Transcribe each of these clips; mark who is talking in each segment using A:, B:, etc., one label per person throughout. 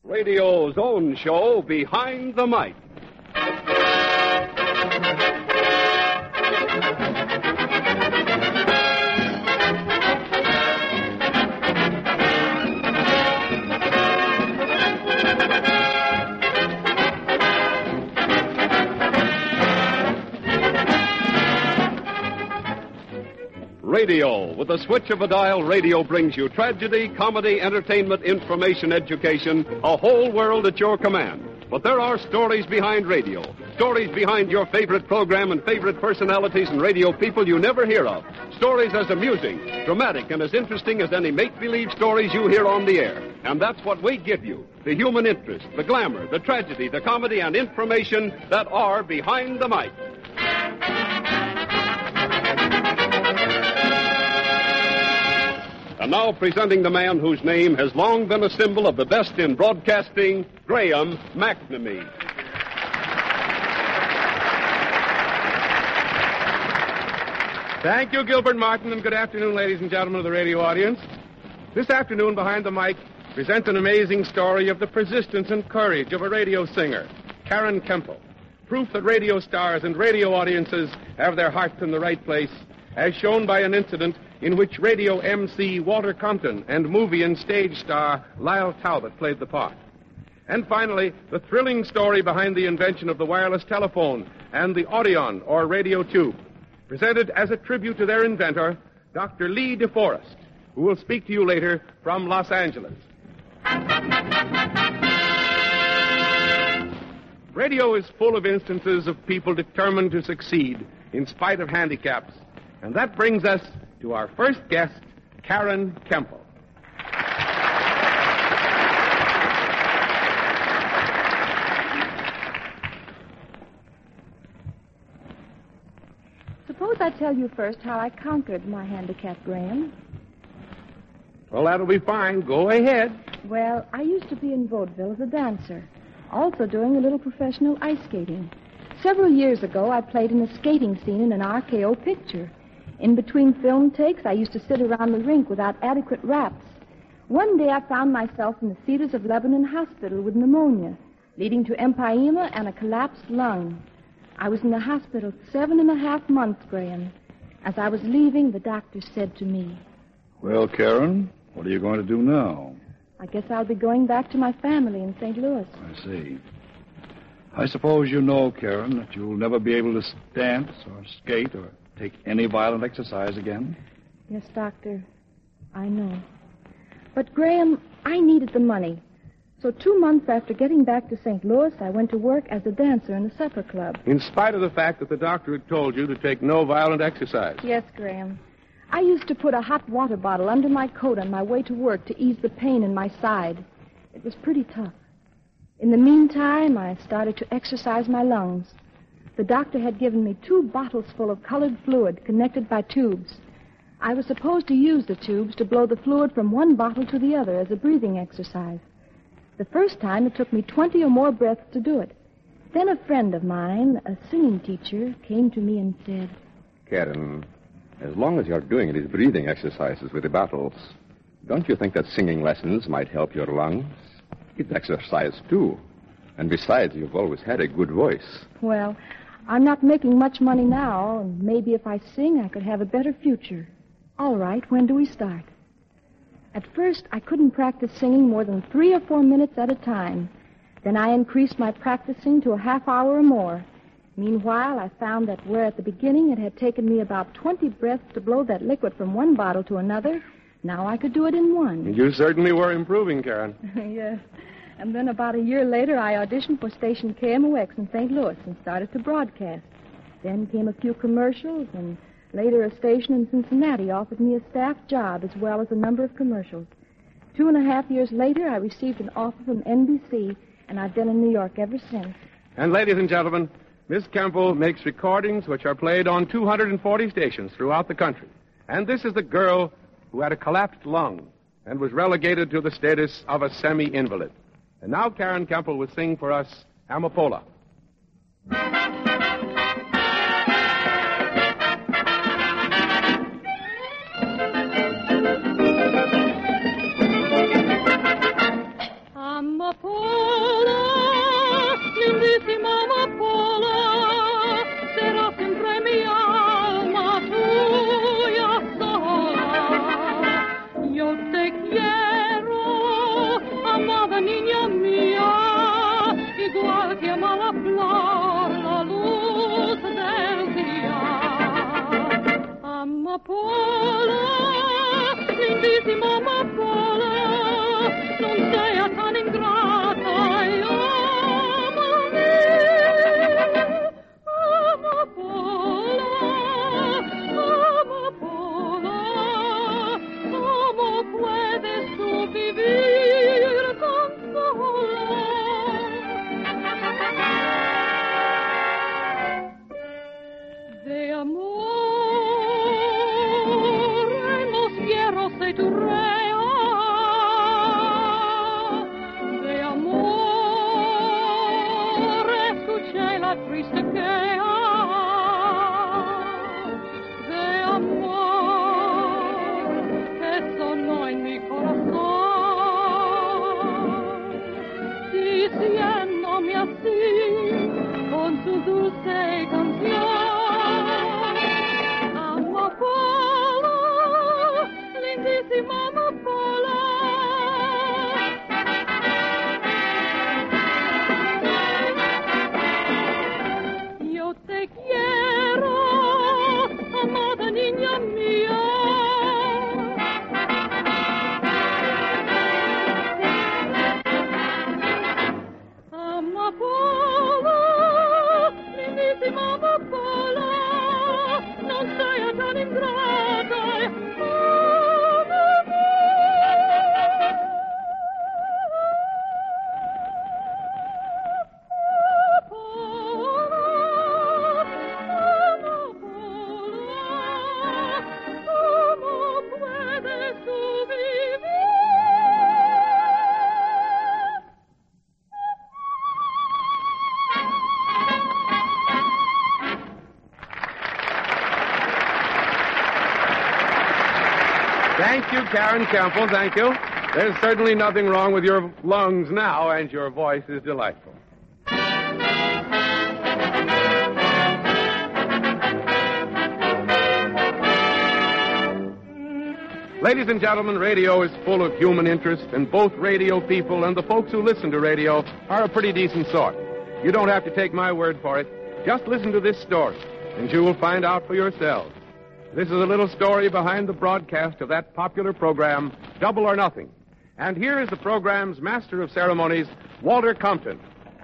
A: Radio's own show, Behind the Mic. Radio. With the switch of a dial, radio brings you tragedy, comedy, entertainment, information, education, a whole world at your command. But there are stories behind radio. Stories behind your favorite program and favorite personalities and radio people you never hear of. Stories as amusing, dramatic, and as interesting as any make-believe stories you hear on the air. And that's what we give you. The human interest, the glamour, the tragedy, the comedy, and information that are Behind the Mic. And now presenting the man whose name has long been a symbol of the best in broadcasting, Graham McNamee.
B: Thank you, Gilbert Martin, and good afternoon, ladies and gentlemen of the radio audience. This afternoon, Behind the Mic presents an amazing story of the persistence and courage of a radio singer, Karen Kemple. Proof that radio stars and radio audiences have their hearts in the right place, as shown by an incident in which radio MC Walter Compton and movie and stage star Lyle Talbot played the part. And finally, the thrilling story behind the invention of the wireless telephone and the Audion, or radio tube, presented as a tribute to their inventor, Dr. Lee DeForest, who will speak to you later from Los Angeles. Radio is full of instances of people determined to succeed in spite of handicaps, and that brings us to our first guest, Karen Kemple.
C: Suppose I tell you first how I conquered my handicap, Graham.
B: Well, that'll be fine. Go ahead.
C: Well, I used to be in vaudeville as a dancer, also doing a little professional ice skating. Several years ago, I played in a skating scene in an RKO picture. In between film takes, I used to sit around the rink without adequate wraps. One day, I found myself in the Cedars of Lebanon Hospital with pneumonia, leading to empyema and a collapsed lung. I was in the hospital 7.5 months, Graham. As I was leaving, the doctor said to me,
D: "Well, Karen, what are you going to do now?"
C: "I guess I'll be going back to my family in St. Louis."
D: "I see. I suppose you know, Karen, that you'll never be able to dance or skate or take any violent exercise again?"
C: "Yes, doctor, I know. But, Graham, I needed the money. So 2 months after getting back to St. Louis, I went to work as a dancer in the supper club."
B: In spite of the fact that the doctor had told you to take no violent exercise.
C: "Yes, Graham. I used to put a hot water bottle under my coat on my way to work to ease the pain in my side. It was pretty tough. In the meantime, I started to exercise my lungs. The doctor had given me 2 bottles full of colored fluid connected by tubes. I was supposed to use the tubes to blow the fluid from one bottle to the other as a breathing exercise. The first time, it took me 20 or more breaths to do it. Then a friend of mine, a singing teacher, came to me and said,
E: "Karen, as long as you're doing these breathing exercises with the bottles, don't you think that singing lessons might help your lungs? It's exercise, too. And besides, you've always had a good voice."
C: "Well, I'm not making much money now, and maybe if I sing, I could have a better future." "All right, when do we start?" At first, I couldn't practice singing more than 3 or 4 minutes at a time. Then I increased my practicing to a half hour or more. Meanwhile, I found that where at the beginning it had taken me about 20 breaths to blow that liquid from one bottle to another, now I could do it in one.
B: You certainly were improving, Karen.
C: Yes. And then about a year later, I auditioned for station KMOX in St. Louis and started to broadcast. Then came a few commercials, and later a station in Cincinnati offered me a staff job as well as a number of commercials. 2.5 years later, I received an offer from NBC, and I've been in New York ever since.
B: And ladies and gentlemen, Miss Kemple makes recordings which are played on 240 stations throughout the country. And this is the girl who had a collapsed lung and was relegated to the status of a semi-invalid. And now Karen Kemple will sing for us Amapola.
F: Amapola. amada niña mía, igual que ama la flor la luz del día. Amapola, lindísima amapola, non sea tan ingrata y amame. Amapola, amapola, ¿cómo puedes tú vivir tan sola? De amor en los hierros de tu rea, de amor escuché la triste queja, de amor que sonó en mi corazón, diciéndome así con su dulce canción. Amapola, lindísima amapola. Yo te quiero, amada niña mía. Amapola, lindísima amapola, non sei tan ingrata, ¿cómo puedes tú vivir?
B: Thank you, Karen Campbell. Thank you. There's certainly nothing wrong with your lungs now, and your voice is delightful. Ladies and gentlemen, radio is full of human interest, and both radio people and the folks who listen to radio are a pretty decent sort. You don't have to take my word for it. Just listen to this story, and you will find out for yourselves. This is a little story behind the broadcast of that popular program, Double or Nothing. And here is the program's master of ceremonies, Walter Compton.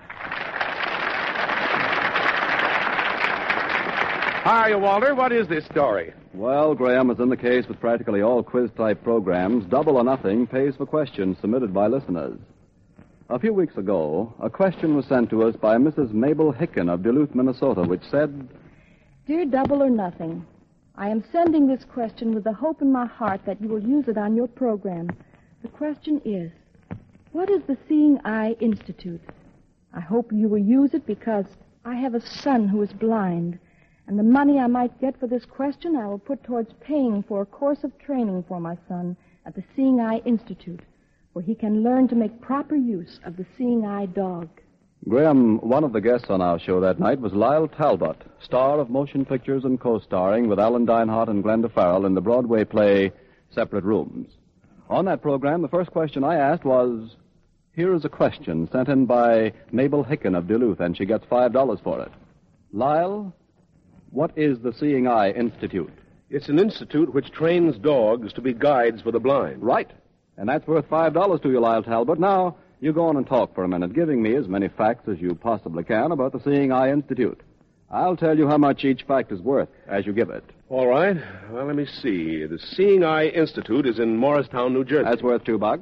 B: How are you, Walter? What is this story?
G: Well, Graham, as in the case with practically all quiz-type programs, Double or Nothing pays for questions submitted by listeners. A few weeks ago, a question was sent to us by Mrs. Mabel Hicken of Duluth, Minnesota, which said,
C: Dear Double or Nothing, I am sending this question with the hope in my heart that you will use it on your program. The question is, what is the Seeing Eye Institute? I hope you will use it because I have a son who is blind, and the money I might get for this question I will put towards paying for a course of training for my son at the Seeing Eye Institute, where he can learn to make proper use of the Seeing Eye dog.
G: Graham, one of the guests on our show that night was Lyle Talbot, star of motion pictures and co-starring with Alan Dinehart and Glenda Farrell in the Broadway play Separate Rooms. On that program, the first question I asked was, here is a question sent in by Mabel Hicken of Duluth, and she gets $5 for it. Lyle, what is the Seeing Eye Institute?
H: It's an institute which trains dogs to be guides for the blind.
G: Right. And that's worth $5 to you, Lyle Talbot. Now, you go on and talk for a minute, giving me as many facts as you possibly can about the Seeing Eye Institute. I'll tell you how much each fact is worth as you give it.
H: All right. Well, let me see. The Seeing Eye Institute is in Morristown, New Jersey.
G: That's worth $2.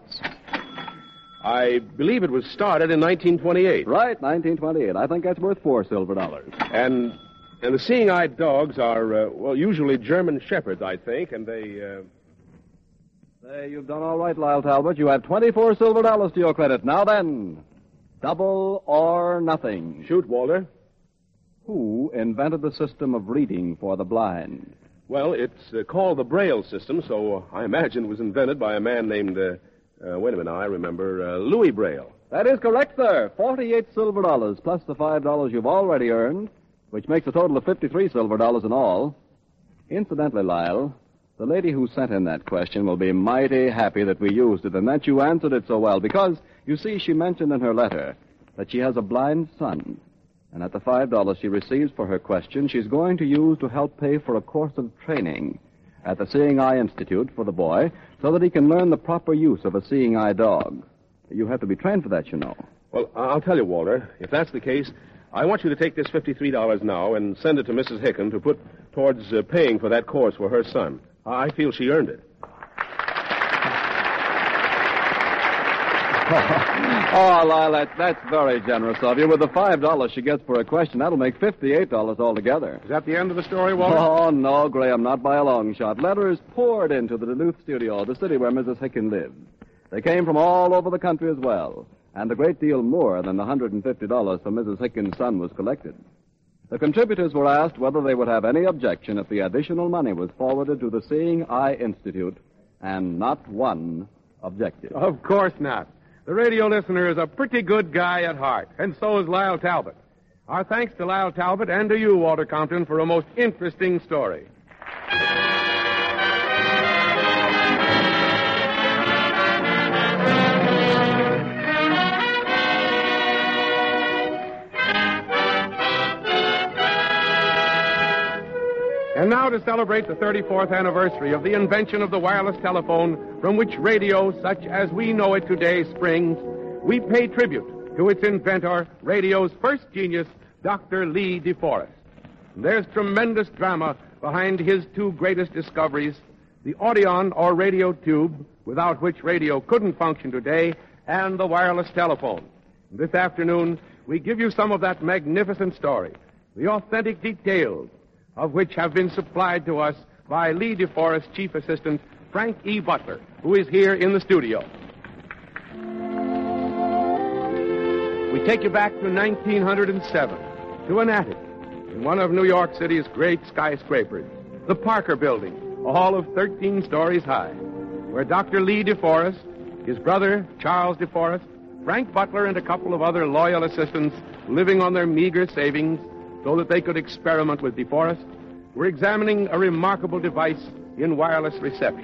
H: I believe it was started in 1928.
G: Right, 1928. I think that's worth $4 silver.
H: And the Seeing Eye dogs are, usually German Shepherds, I think, and they...
G: Say, you've done all right, Lyle Talbot. You have $24 silver to your credit. Now then, Double or Nothing.
H: Shoot, Walter.
G: Who invented the system of reading for the blind?
H: Well, it's called the Braille system, so I imagine it was invented by a man named, wait a minute, I remember, Louis Braille.
G: That is correct, sir. $48 silver plus the $5 you've already earned, which makes a total of $53 silver in all. Incidentally, Lyle, The lady who sent in that question will be mighty happy that we used it and that you answered it so well because, you see, she mentioned in her letter that she has a blind son. And at the $5 she receives for her question, she's going to use to help pay for a course of training at the Seeing Eye Institute for the boy so that he can learn the proper use of a seeing eye dog. You have to be trained for that, you know.
H: Well, I'll tell you, Walter, if that's the case, I want you to take this $53 now and send it to Mrs. Hicken to put towards paying for that course for her son. I feel she earned it.
G: Oh, Lila, that's very generous of you. With the $5 she gets for a question, that'll make $58 altogether.
B: Is that the end of the story, Walter?
G: Oh, no, Graham, not by a long shot. Letters poured into the Duluth studio, the city where Mrs. Hicken lived. They came from all over the country as well, and a great deal more than the $150 for Mrs. Hicken's son was collected. The contributors were asked whether they would have any objection if the additional money was forwarded to the Seeing Eye Institute, and not one objected.
B: Of course not. The radio listener is a pretty good guy at heart, and so is Lyle Talbot. Our thanks to Lyle Talbot and to you, Walter Compton, for a most interesting story. And now, to celebrate the 34th anniversary of the invention of the wireless telephone, from which radio, such as we know it today, springs, we pay tribute to its inventor, radio's first genius, Dr. Lee DeForest. There's tremendous drama behind his two greatest discoveries, the Audion, or radio tube, without which radio couldn't function today, and the wireless telephone. This afternoon, we give you some of that magnificent story, the authentic details of which have been supplied to us by Lee DeForest's chief assistant, Frank E. Butler, who is here in the studio. We take you back to 1907, to an attic in one of New York City's great skyscrapers, the Parker Building, a hall of 13 stories high, where Dr. Lee DeForest, his brother, Charles DeForest, Frank Butler, and a couple of other loyal assistants living on their meager savings so that they could experiment with DeForest, were examining a remarkable device in wireless reception.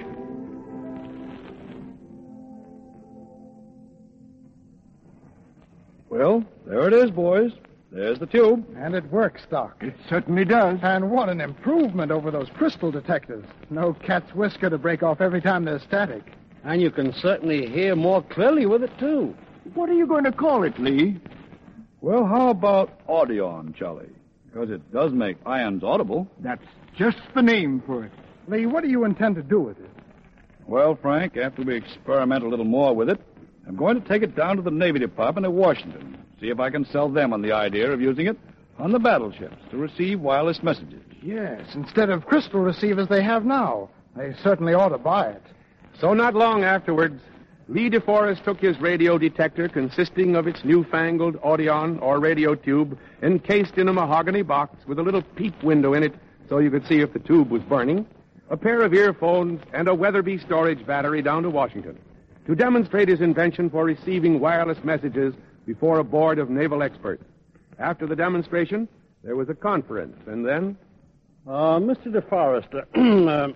D: Well, there it is, boys. There's the tube.
I: And it works, Doc.
J: It certainly does.
I: And what an improvement over those crystal detectors. No cat's whisker to break off every time there's static.
J: And you can certainly hear more clearly with it, too. What are you going to call it, Lee?
D: Well, how about Audion, Charlie? Because it does make ions audible.
J: That's just the name for it.
I: Lee, what do you intend to do with it?
D: Well, Frank, after we experiment a little more with it, I'm going to take it down to the Navy Department at Washington, see if I can sell them on the idea of using it on the battleships to receive wireless messages.
I: Yes, instead of crystal receivers they have now. They certainly ought to buy it.
B: So not long afterwards, Lee DeForest took his radio detector, consisting of its newfangled Audion, or radio tube, encased in a mahogany box with a little peep window in it so you could see if the tube was burning, a pair of earphones, and a Weatherby storage battery down to Washington to demonstrate his invention for receiving wireless messages before a board of naval experts. After the demonstration, there was a conference, and then...
J: Mr. DeForest,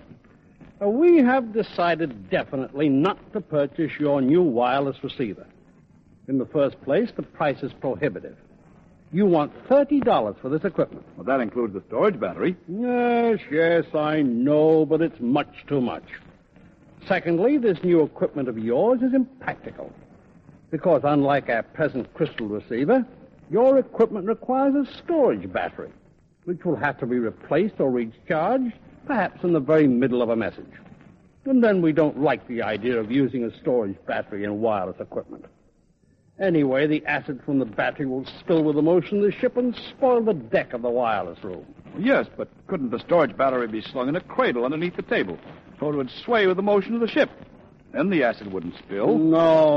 J: we have decided definitely not to purchase your new wireless receiver. In the first place, the price is prohibitive. You want $30 for this equipment.
D: Well, that includes the storage battery.
J: Yes, I know, but it's much too much. Secondly, this new equipment of yours is impractical. Because unlike our present crystal receiver, your equipment requires a storage battery, which will have to be replaced or recharged, perhaps in the very middle of a message. And then we don't like the idea of using a storage battery in wireless equipment. Anyway, the acid from the battery will spill with the motion of the ship and spoil the deck of the wireless room.
D: Yes, but couldn't the storage battery be slung in a cradle underneath the table so it would sway with the motion of the ship? Then the acid wouldn't spill.
J: No.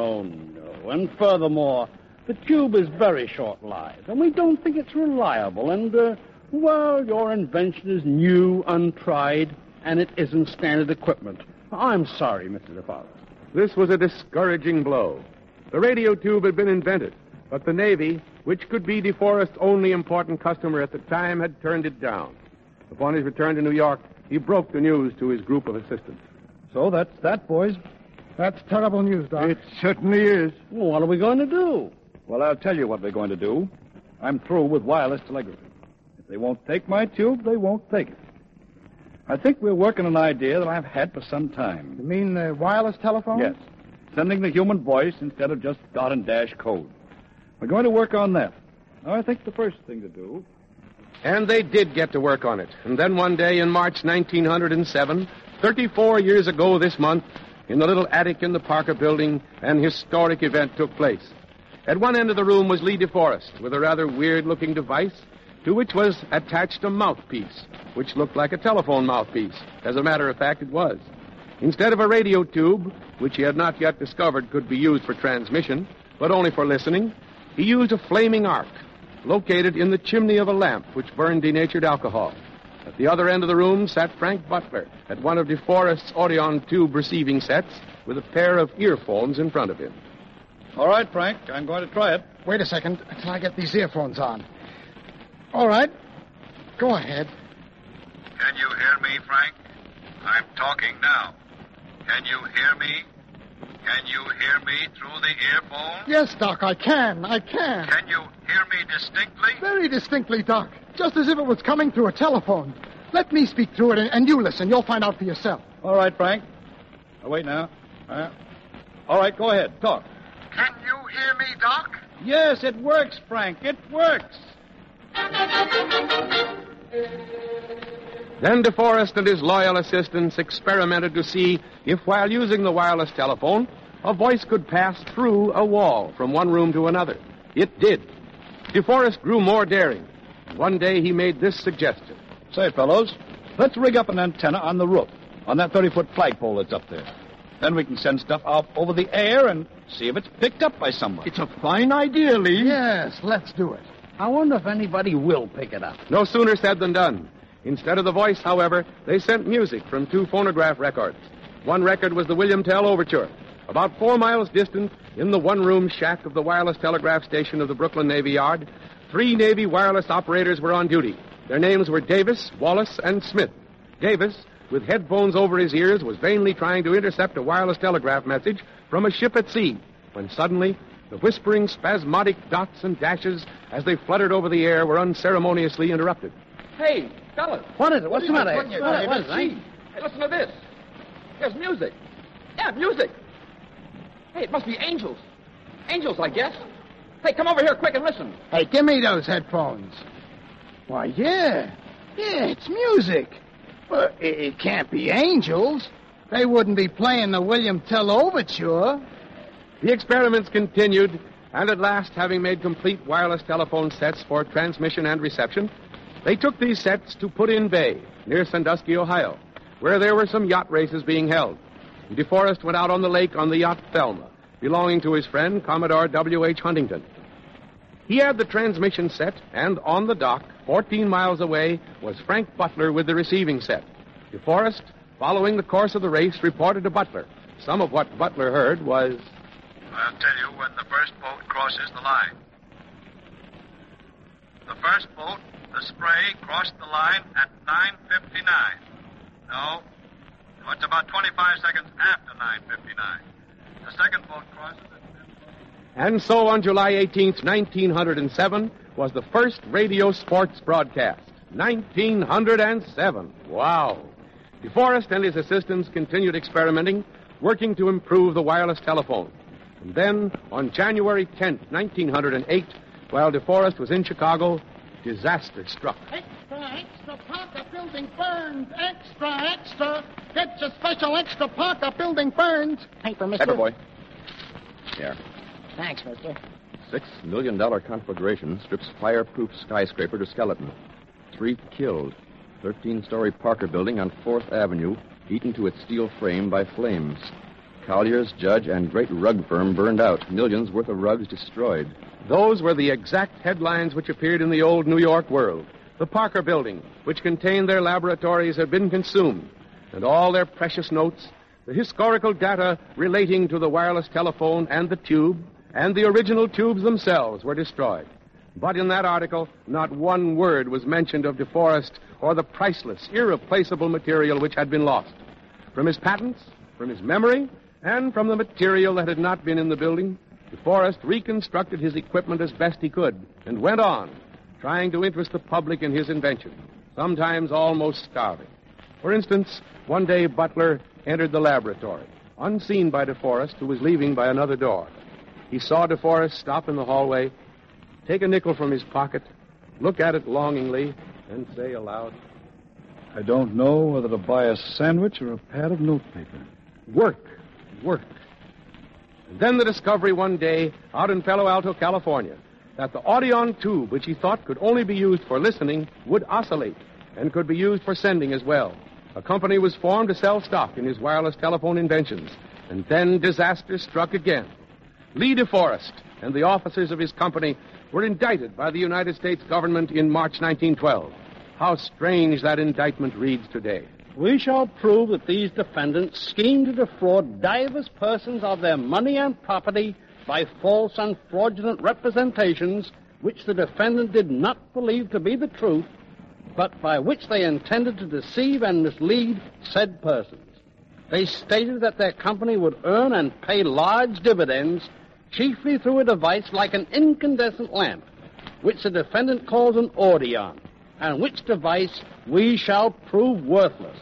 J: And furthermore, the tube is very short-lived, and we don't think it's reliable. And, your invention is new, untried, and it isn't standard equipment. I'm sorry, Mr. DeForest.
B: This was a discouraging blow. The radio tube had been invented, but the Navy, which could be DeForest's only important customer at the time, had turned it down. Upon his return to New York, he broke the news to his group of assistants.
D: So that's that, boys.
I: That's terrible news, Doc.
J: It certainly is. Well, what are we going to do?
D: Well, I'll tell you what we're going to do. I'm through with wireless telegraphy. If they won't take my tube, they won't take it. I think we're working an idea that I've had for some time.
I: You mean the wireless telephone?
D: Yes. Sending the human voice instead of just dot and dash code. We're going to work on that. Now, I think the first thing to do...
B: And they did get to work on it. And then one day in March 1907, 34 years ago this month, in the little attic in the Parker Building, an historic event took place. At one end of the room was Lee DeForest with a rather weird-looking device to which was attached a mouthpiece, which looked like a telephone mouthpiece. As a matter of fact, it was. Instead of a radio tube, which he had not yet discovered could be used for transmission, but only for listening, he used a flaming arc located in the chimney of a lamp which burned denatured alcohol. At the other end of the room sat Frank Butler at one of DeForest's Audion tube receiving sets with a pair of earphones in front of him.
D: All right, Frank, I'm going to try it.
I: Wait a second until I get these earphones on. All right. Go ahead.
K: Can you hear me, Frank? I'm talking now. Can you hear me? Can you hear me through the earphone?
I: Yes, Doc, I can.
K: Can you hear me distinctly?
I: Very distinctly, Doc. Just as if it was coming through a telephone. Let me speak through it, and you listen. You'll find out for yourself.
D: All right, Frank. Oh, wait now. All right, go ahead. Talk.
K: Can you hear me, Doc?
D: Yes, it works, Frank. It works.
B: Then DeForest and his loyal assistants experimented to see if, while using the wireless telephone, a voice could pass through a wall from one room to another. It did. DeForest grew more daring. One day he made this suggestion.
D: Say, fellows, let's rig up an antenna on the roof, on that 30-foot flagpole that's up there. Then we can send stuff out over the air and see if it's picked up by someone.
J: It's a fine idea, Lee.
I: Yes, let's do it.
J: I wonder if anybody will pick it up.
B: No sooner said than done. Instead of the voice, however, they sent music from 2 phonograph records. One record was the William Tell Overture. About 4 miles distant, in the one-room shack of the wireless telegraph station of the Brooklyn Navy Yard, 3 Navy wireless operators were on duty. Their names were Davis, Wallace, and Smith. Davis, with headphones over his ears, was vainly trying to intercept a wireless telegraph message from a ship at sea, when suddenly the whispering, spasmodic dots and dashes as they fluttered over the air were unceremoniously interrupted.
L: Hey, fellas.
J: What is it? What's the matter?
L: What is it? Hey, listen to this. There's music. Yeah, music. Hey, it must be angels. Angels, I guess. Hey, come over here quick and listen.
I: Hey, give me those headphones. Why, yeah. Yeah, it's music. But it can't be angels. They wouldn't be playing the William Tell Overture.
B: The experiments continued, and at last, having made complete wireless telephone sets for transmission and reception, they took these sets to Put in Bay, near Sandusky, Ohio, where there were some yacht races being held. DeForest went out on the lake on the yacht Thelma, belonging to his friend, Commodore W.H. Huntington. He had the transmission set, and on the dock, 14 miles away, was Frank Butler with the receiving set. DeForest, following the course of the race, reported to Butler. Some of what Butler heard was...
K: I'll tell you when the first boat crosses the line. The first boat, the Spray, crossed the line at 9:59. No, it's about 25 seconds after 9:59. The second boat crosses at...
B: And so on July 18th, 1907, was the first radio sports broadcast. 1907. Wow. DeForest and his assistants continued experimenting, working to improve the wireless telephone. And then, on January 10th, 1908, while DeForest was in Chicago, disaster struck.
I: Extra, Parker Building burns. Extra. Get your special extra Parker Building burns.
E: Paper, mister. Paper, boy. Here.
L: Thanks, mister.
E: $6 million conflagration strips fireproof skyscraper to skeleton. 3 killed. 13-story Parker Building on 4th Avenue, eaten to its steel frame by flames. Collier's, Judge, and great rug firm burned out. Millions worth of rugs destroyed.
B: Those were the exact headlines which appeared in the old New York World. The Parker Building, which contained their laboratories, had been consumed, and all their precious notes, the historical data relating to the wireless telephone and the tube, and the original tubes themselves were destroyed. But in that article, not one word was mentioned of DeForest or the priceless, irreplaceable material which had been lost. From his patents, from his memory, and from the material that had not been in the building, DeForest reconstructed his equipment as best he could and went on, trying to interest the public in his invention, sometimes almost starving. For instance, one day Butler entered the laboratory, unseen by DeForest, who was leaving by another door. He saw DeForest stop in the hallway, take a nickel from his pocket, look at it longingly, and say aloud,
D: I don't know whether to buy a sandwich or a pad of notepaper.
B: Work. And then the discovery one day out in Palo Alto, California, that the Audion tube, which he thought could only be used for listening, would oscillate and could be used for sending as well. A company was formed to sell stock in his wireless telephone inventions. And then disaster struck again. Lee DeForest and the officers of his company were indicted by the United States government in March 1912. How strange that indictment reads today.
J: We shall prove that these defendants schemed to defraud divers persons of their money and property by false and fraudulent representations which the defendant did not believe to be the truth, but by which they intended to deceive and mislead said persons. They stated that their company would earn and pay large dividends chiefly through a device like an incandescent lamp, which the defendant calls an Audion, and which device we shall prove worthless.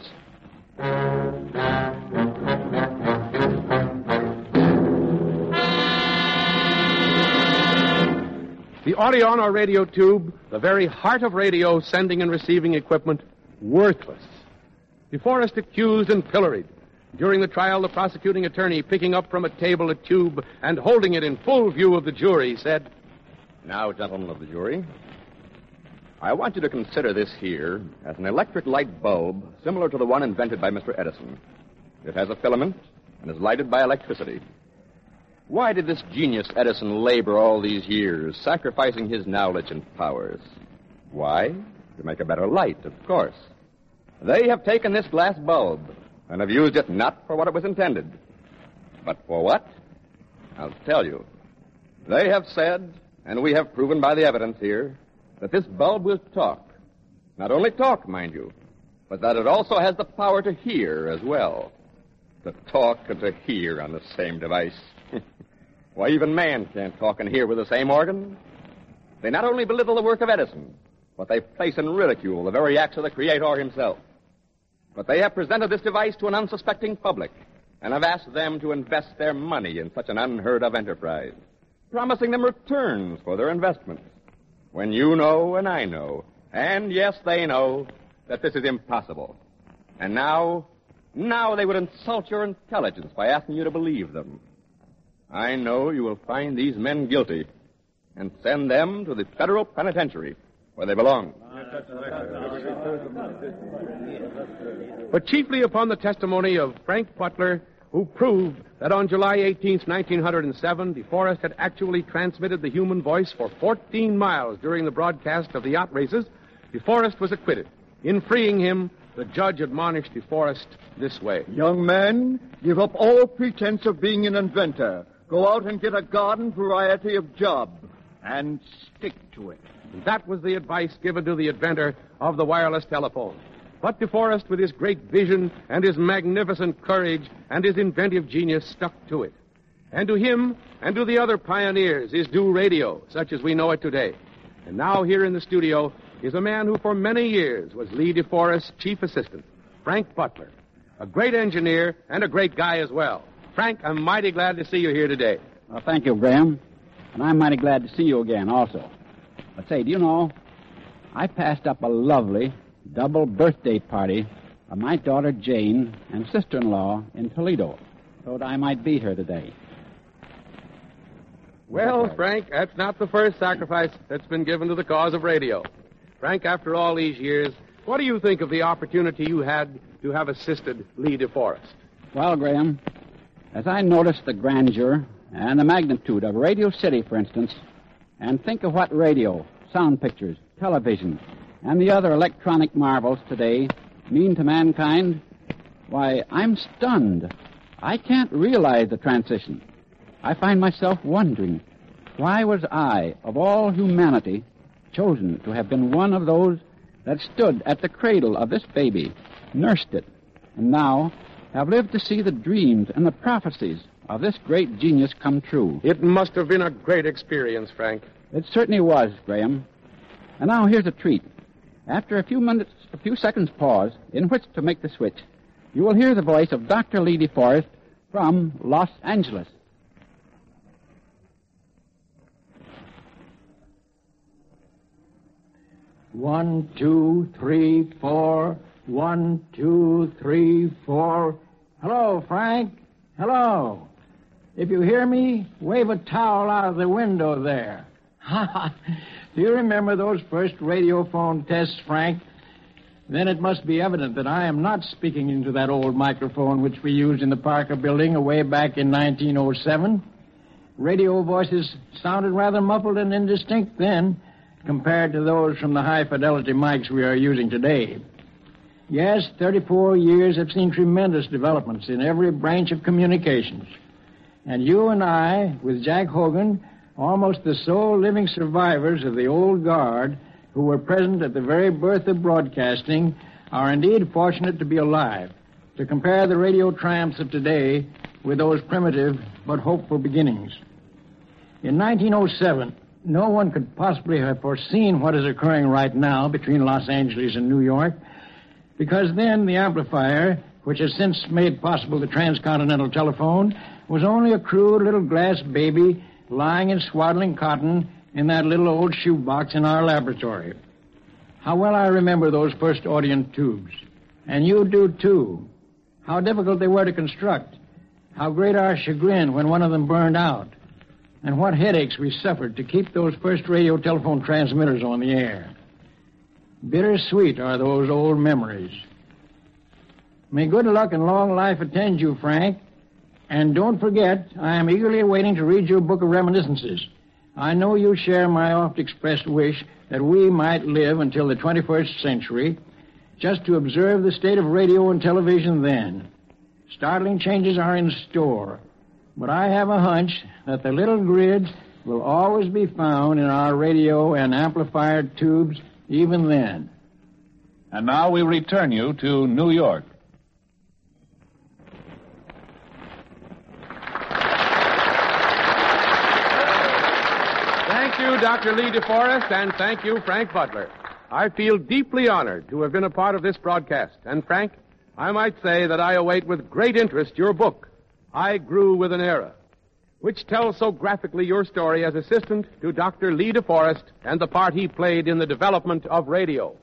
B: The Audion or radio tube, the very heart of radio sending and receiving equipment, worthless. DeForest accused and pilloried. During the trial, the prosecuting attorney, picking up from a table a tube and holding it in full view of the jury, said,
E: Now, gentlemen of the jury, I want you to consider this here as an electric light bulb similar to the one invented by Mr. Edison. It has a filament and is lighted by electricity. Why did this genius Edison labor all these years, sacrificing his knowledge and powers? Why? To make a better light, of course. They have taken this glass bulb and have used it not for what it was intended. But for what? I'll tell you. They have said, and we have proven by the evidence here, that this bulb will talk. Not only talk, mind you, but that it also has the power to hear as well. To talk and to hear on the same device. Why, even man can't talk and hear with the same organ. They not only belittle the work of Edison, but they place in ridicule the very acts of the Creator himself. But they have presented this device to an unsuspecting public and have asked them to invest their money in such an unheard-of enterprise, promising them returns for their investments. When you know and I know, and yes, they know, that this is impossible. And now they would insult your intelligence by asking you to believe them. I know you will find these men guilty and send them to the federal penitentiary where they belong.
B: But chiefly upon the testimony of Frank Butler, who proved that on July 18th, 1907, DeForest had actually transmitted the human voice for 14 miles during the broadcast of the yacht races, DeForest was acquitted. In freeing him, the judge admonished DeForest this way.
M: Young man, give up all pretense of being an inventor. Go out and get a garden variety of job, and stick to it.
B: And that was the advice given to the inventor of the wireless telephone. But DeForest, with his great vision and his magnificent courage and his inventive genius, stuck to it. And to him and to the other pioneers is due radio, such as we know it today. And now here in the studio is a man who for many years was Lee DeForest's chief assistant, Frank Butler, a great engineer and a great guy as well. Frank, I'm mighty glad to see you here today.
N: Well, thank you, Graham. And I'm mighty glad to see you again also. But say, do you know, I passed up a lovely double birthday party of my daughter Jane and sister-in-law in Toledo, so that I might be here today.
B: Well, Frank, that's not the first sacrifice that's been given to the cause of radio. Frank, after all these years, what do you think of the opportunity you had to have assisted Lee DeForest?
N: Well, Graham, as I noticed the grandeur and the magnitude of Radio City, for instance, and think of what radio, sound pictures, television, and the other electronic marvels today mean to mankind, why, I'm stunned. I can't realize the transition. I find myself wondering, Why was I, of all humanity, chosen to have been one of those that stood at the cradle of this baby, nursed it, and now have lived to see the dreams and the prophecies of this great genius come true?
B: It must have been a great experience, Frank.
N: It certainly was, Graham. And now here's a treat. After a few seconds pause in which to make the switch, you will hear the voice of Dr. Lee DeForest from Los Angeles.
O: One, two, three, four. 1, 2, 3, 4. Hello, Frank. Hello. If you hear me, wave a towel out of the window there. Do you remember those first radiophone tests, Frank? Then it must be evident that I am not speaking into that old microphone which we used in the Parker Building away back in 1907. Radio voices sounded rather muffled and indistinct then compared to those from the high-fidelity mics we are using today. Yes, 34 years have seen tremendous developments in every branch of communications. And you and I, with Jack Hogan, almost the sole living survivors of the old guard who were present at the very birth of broadcasting, are indeed fortunate to be alive, to compare the radio triumphs of today with those primitive but hopeful beginnings. In 1907, no one could possibly have foreseen what is occurring right now between Los Angeles and New York, because then the amplifier, which has since made possible the transcontinental telephone, was only a crude little glass baby lying in swaddling cotton in that little old shoebox in our laboratory. How well I remember those first Audient tubes. And you do, too. How difficult they were to construct. How great our chagrin when one of them burned out. And what headaches we suffered to keep those first radio telephone transmitters on the air. Bittersweet are those old memories. May good luck and long life attend you, Frank. And don't forget, I am eagerly awaiting to read your book of reminiscences. I know you share my oft-expressed wish that we might live until the 21st century just to observe the state of radio and television then. Startling changes are in store, but I have a hunch that the little grids will always be found in our radio and amplifier tubes even then.
D: And now we return you to New York.
B: Thank you, Dr. Lee DeForest, and thank you, Frank Butler. I feel deeply honored to have been a part of this broadcast. And, Frank, I might say that I await with great interest your book, I Grew with an Era, which tells so graphically your story as assistant to Dr. Lee DeForest and the part he played in the development of radio.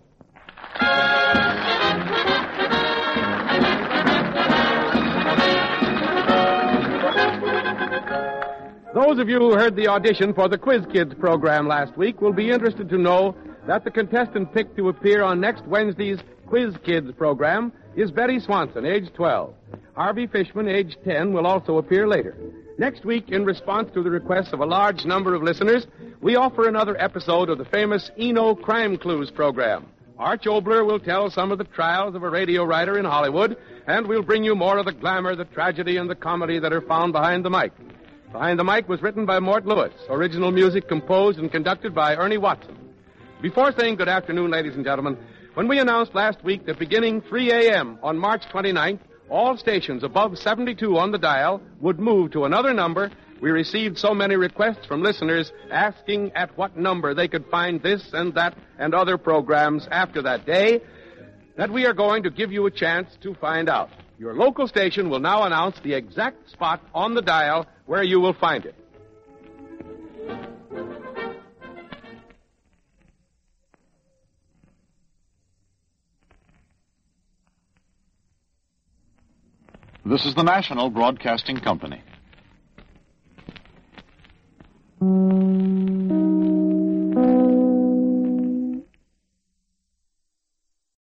B: Those of you who heard the audition for the Quiz Kids program last week will be interested to know that the contestant picked to appear on next Wednesday's Quiz Kids program is Betty Swanson, age 12. Harvey Fishman, age 10, will also appear later. Next week, in response to the requests of a large number of listeners, we offer another episode of the famous Eno Crime Clues program. Arch Obler will tell some of the trials of a radio writer in Hollywood, and we'll bring you more of the glamour, the tragedy, and the comedy that are found behind the mic. Behind the Mic was written by Mort Lewis. Original music composed and conducted by Ernie Watson. Before saying good afternoon, ladies and gentlemen, when we announced last week that beginning 3 a.m. on March 29th, all stations above 72 on the dial would move to another number, we received so many requests from listeners asking at what number they could find this and that and other programs after that day that we are going to give you a chance to find out. Your local station will now announce the exact spot on the dial where you will find it.
P: This is the National Broadcasting Company.